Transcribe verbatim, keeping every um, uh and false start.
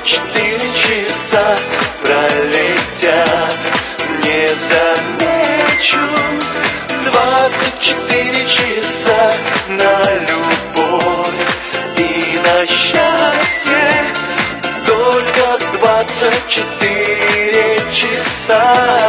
четыре часа пролетят, не замечу. Двадцать четыре часа на любовь и на счастье, только двадцать четыре часа.